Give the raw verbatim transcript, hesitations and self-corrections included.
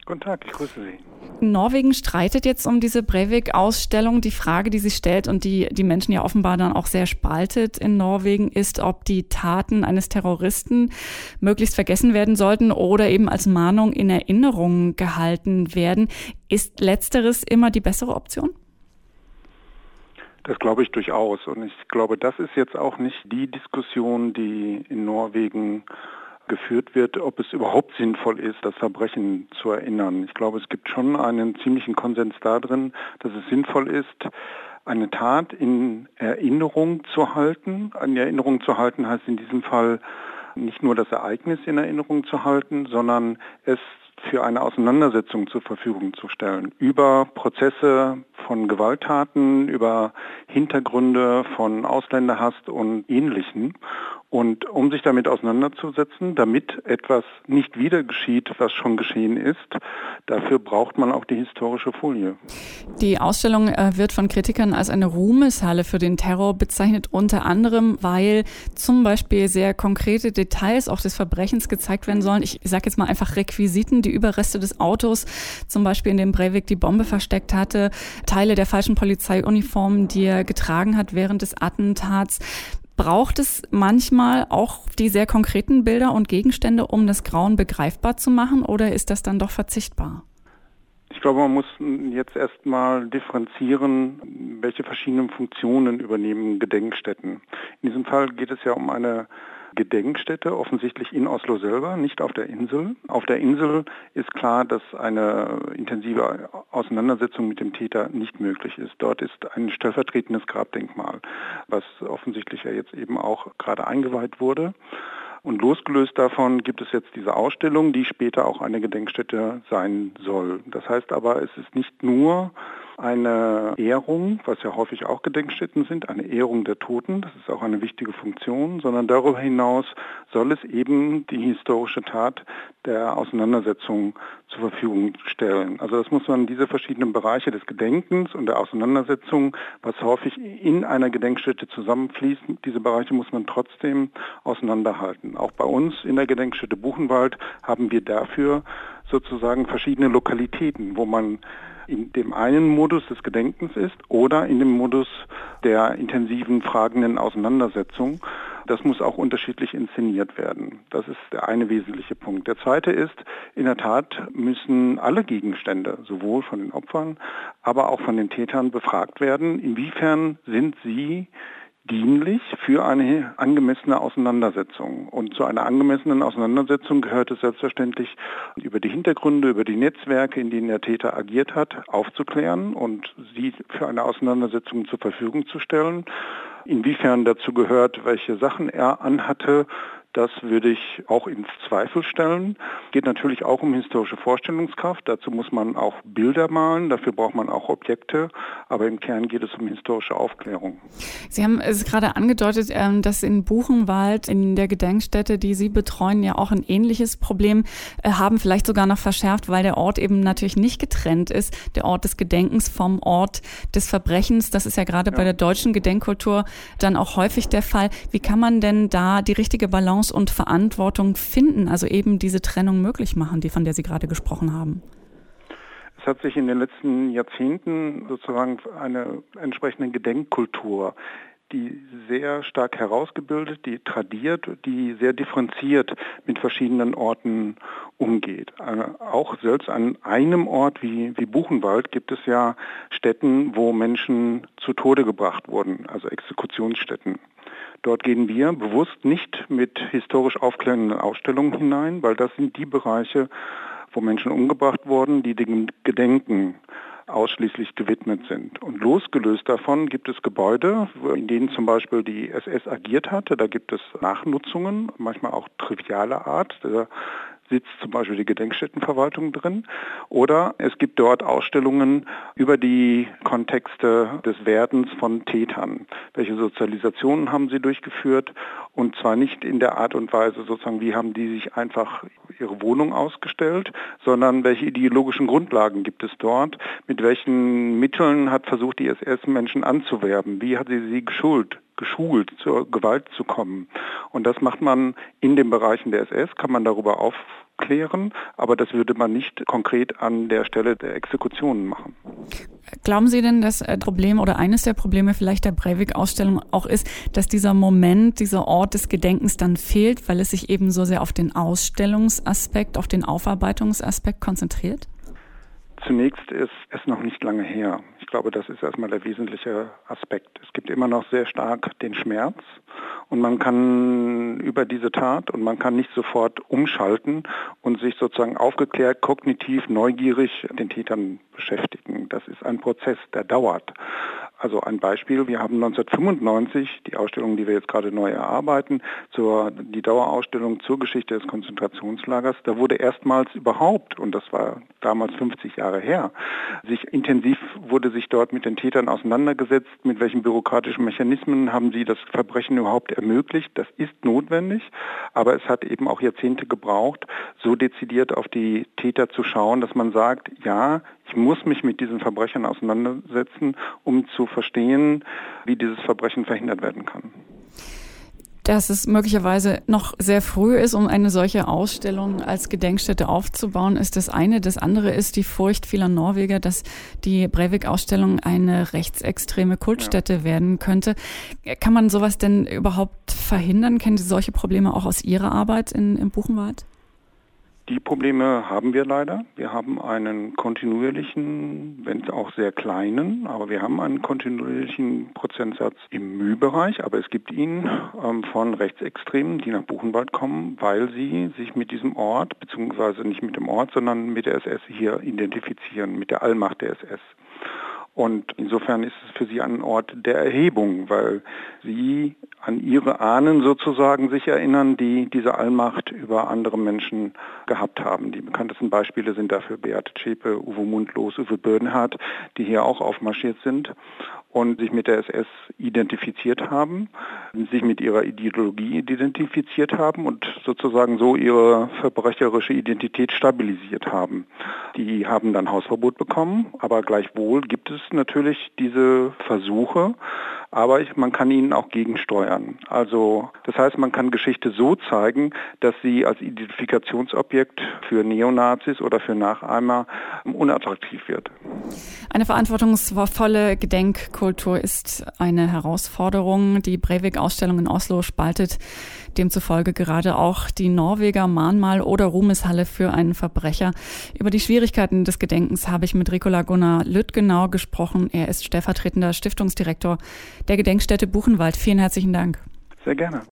Guten Tag, ich grüße Sie. Norwegen streitet jetzt um diese Breivik-Ausstellung. Die Frage, die sie stellt und die die Menschen ja offenbar dann auch sehr spaltet in Norwegen, ist, ob die Taten eines Terroristen möglichst vergessen werden sollten oder eben als Mahnung in Erinnerung gehalten werden. Ist Letzteres immer die bessere Option? Das glaube ich durchaus. Und ich glaube, das ist jetzt auch nicht die Diskussion, die in Norwegen geführt wird, ob es überhaupt sinnvoll ist, das Verbrechen zu erinnern. Ich glaube, es gibt schon einen ziemlichen Konsens darin, dass es sinnvoll ist, eine Tat in Erinnerung zu halten. In Erinnerung zu halten heißt in diesem Fall nicht nur das Ereignis in Erinnerung zu halten, sondern es für eine Auseinandersetzung zur Verfügung zu stellen. Über Prozesse von Gewalttaten, über Hintergründe von Ausländerhass und Ähnlichem. Und um sich damit auseinanderzusetzen, damit etwas nicht wieder geschieht, was schon geschehen ist, dafür braucht man auch die historische Folie. Die Ausstellung wird von Kritikern als eine Ruhmeshalle für den Terror bezeichnet, unter anderem, weil zum Beispiel sehr konkrete Details auch des Verbrechens gezeigt werden sollen. Ich sage jetzt mal einfach Requisiten, die Überreste des Autos, zum Beispiel in dem Breivik die Bombe versteckt hatte, Teile der falschen Polizeiuniformen, die er getragen hat während des Attentats. Braucht es manchmal auch die sehr konkreten Bilder und Gegenstände, um das Grauen begreifbar zu machen, oder ist das dann doch verzichtbar? Ich glaube, man muss jetzt erstmal differenzieren, welche verschiedenen Funktionen übernehmen Gedenkstätten. In diesem Fall geht es ja um eine Gedenkstätte, offensichtlich in Oslo selber, nicht auf der Insel. Auf der Insel ist klar, dass eine intensive Auseinandersetzung mit dem Täter nicht möglich ist. Dort ist ein stellvertretendes Grabdenkmal, was offensichtlich ja jetzt eben auch gerade eingeweiht wurde. Und losgelöst davon gibt es jetzt diese Ausstellung, die später auch eine Gedenkstätte sein soll. Das heißt aber, es ist nicht nur eine Ehrung, was ja häufig auch Gedenkstätten sind, eine Ehrung der Toten, das ist auch eine wichtige Funktion, sondern darüber hinaus soll es eben die historische Tat der Auseinandersetzung zur Verfügung stellen. Also das muss man, diese verschiedenen Bereiche des Gedenkens und der Auseinandersetzung, was häufig in einer Gedenkstätte zusammenfließt, diese Bereiche muss man trotzdem auseinanderhalten. Auch bei uns in der Gedenkstätte Buchenwald haben wir dafür sozusagen verschiedene Lokalitäten, wo man in dem einen Modus des Gedenkens ist oder in dem Modus der intensiven, fragenden Auseinandersetzung. Das muss auch unterschiedlich inszeniert werden. Das ist der eine wesentliche Punkt. Der zweite ist, in der Tat müssen alle Gegenstände, sowohl von den Opfern, aber auch von den Tätern befragt werden. Inwiefern sind sie dienlich für eine angemessene Auseinandersetzung. Und zu einer angemessenen Auseinandersetzung gehört es selbstverständlich, über die Hintergründe, über die Netzwerke, in denen der Täter agiert hat, aufzuklären und sie für eine Auseinandersetzung zur Verfügung zu stellen. Inwiefern dazu gehört, welche Sachen er anhatte, das würde ich auch in Zweifel stellen. Es geht natürlich auch um historische Vorstellungskraft. Dazu muss man auch Bilder malen, dafür braucht man auch Objekte. Aber im Kern geht es um historische Aufklärung. Sie haben es gerade angedeutet, dass in Buchenwald, in der Gedenkstätte, die Sie betreuen, ja auch ein ähnliches Problem haben, vielleicht sogar noch verschärft, weil der Ort eben natürlich nicht getrennt ist, der Ort des Gedenkens vom Ort des Verbrechens. Das ist ja gerade ja. bei der deutschen Gedenkkultur dann auch häufig der Fall. Wie kann man denn da die richtige Balance und Verantwortung finden, also eben diese Trennung möglich machen, die von der Sie gerade gesprochen haben? Es hat sich in den letzten Jahrzehnten sozusagen eine entsprechende Gedenkkultur, die sehr stark herausgebildet, die tradiert, die sehr differenziert mit verschiedenen Orten umgeht. Auch selbst an einem Ort wie, wie Buchenwald gibt es ja Stätten, wo Menschen zu Tode gebracht wurden, also Exekutionsstätten. Dort gehen wir bewusst nicht mit historisch aufklärenden Ausstellungen hinein, weil das sind die Bereiche, wo Menschen umgebracht wurden, die dem Gedenken ausschließlich gewidmet sind. Und losgelöst davon gibt es Gebäude, in denen zum Beispiel die S S agiert hatte. Da gibt es Nachnutzungen, manchmal auch trivialer Art. Da sitzt zum Beispiel die Gedenkstättenverwaltung drin. Oder es gibt dort Ausstellungen über die Kontexte des Werdens von Tätern. Welche Sozialisationen haben sie durchgeführt? Und zwar nicht in der Art und Weise, sozusagen, wie haben die sich einfach ihre Wohnung ausgestellt, sondern welche ideologischen Grundlagen gibt es dort? Mit welchen Mitteln hat versucht, die S S Menschen anzuwerben? Wie hat sie sie geschult? geschult, zur Gewalt zu kommen. Und das macht man in den Bereichen der S S, kann man darüber aufklären, aber das würde man nicht konkret an der Stelle der Exekutionen machen. Glauben Sie denn, dass das Problem oder eines der Probleme vielleicht der Breivik-Ausstellung auch ist, dass dieser Moment, dieser Ort des Gedenkens dann fehlt, weil es sich eben so sehr auf den Ausstellungsaspekt, auf den Aufarbeitungsaspekt konzentriert? Zunächst ist es noch nicht lange her. Ich glaube, das ist erstmal der wesentliche Aspekt. Es gibt immer noch sehr stark den Schmerz und man kann über diese Tat und man kann nicht sofort umschalten und sich sozusagen aufgeklärt, kognitiv, neugierig den Tätern beschäftigen. Das ist ein Prozess, der dauert. Also ein Beispiel, wir haben neunzehnhundertfünfundneunzig die Ausstellung, die wir jetzt gerade neu erarbeiten, zur, die Dauerausstellung zur Geschichte des Konzentrationslagers. Da wurde erstmals überhaupt, und das war damals fünfzig Jahre her, sich intensiv wurde sich dort mit den Tätern auseinandergesetzt, mit welchen bürokratischen Mechanismen haben sie das Verbrechen überhaupt ermöglicht. Das ist notwendig, aber es hat eben auch Jahrzehnte gebraucht, so dezidiert auf die Täter zu schauen, dass man sagt, ja, ich muss mich mit diesen Verbrechern auseinandersetzen, um zu verstehen, wie dieses Verbrechen verhindert werden kann. Dass es möglicherweise noch sehr früh ist, um eine solche Ausstellung als Gedenkstätte aufzubauen, ist das eine. Das andere ist die Furcht vieler Norweger, dass die Breivik-Ausstellung eine rechtsextreme Kultstätte ja. werden könnte. Kann man sowas denn überhaupt verhindern? Kennen Sie solche Probleme auch aus Ihrer Arbeit in, im Buchenwald? Die Probleme haben wir leider. Wir haben einen kontinuierlichen, wenn auch sehr kleinen, aber wir haben einen kontinuierlichen Prozentsatz im Mühbereich, aber es gibt ihn ähm, von Rechtsextremen, die nach Buchenwald kommen, weil sie sich mit diesem Ort, beziehungsweise nicht mit dem Ort, sondern mit der S S hier identifizieren, mit der Allmacht der S S. Und insofern ist es für sie ein Ort der Erhebung, weil sie an ihre Ahnen sozusagen sich erinnern, die diese Allmacht über andere Menschen gehabt haben. Die bekanntesten Beispiele sind dafür Beate Zschäpe, Uwe Mundlos, Uwe Böhnhardt, die hier auch aufmarschiert sind und sich mit der S S identifiziert haben, sich mit ihrer Ideologie identifiziert haben und sozusagen so ihre verbrecherische Identität stabilisiert haben. Die haben dann Hausverbot bekommen, aber gleichwohl gibt es natürlich diese Versuche, aber ich, man kann ihnen auch gegensteuern. Also das heißt, man kann Geschichte so zeigen, dass sie als Identifikationsobjekt für Neonazis oder für Nachahmer unattraktiv wird. Eine verantwortungsvolle Gedenkkultur ist eine Herausforderung. Die Breivik-Ausstellung in Oslo spaltet demzufolge gerade auch die Norweger Mahnmal- oder Ruhmeshalle für einen Verbrecher. Über die Schwierigkeiten des Gedenkens habe ich mit Ricola Gunnar Lüttgenau gesprochen. Er ist stellvertretender Stiftungsdirektor der Gedenkstätte Buchenwald. Vielen herzlichen Dank. Sehr gerne.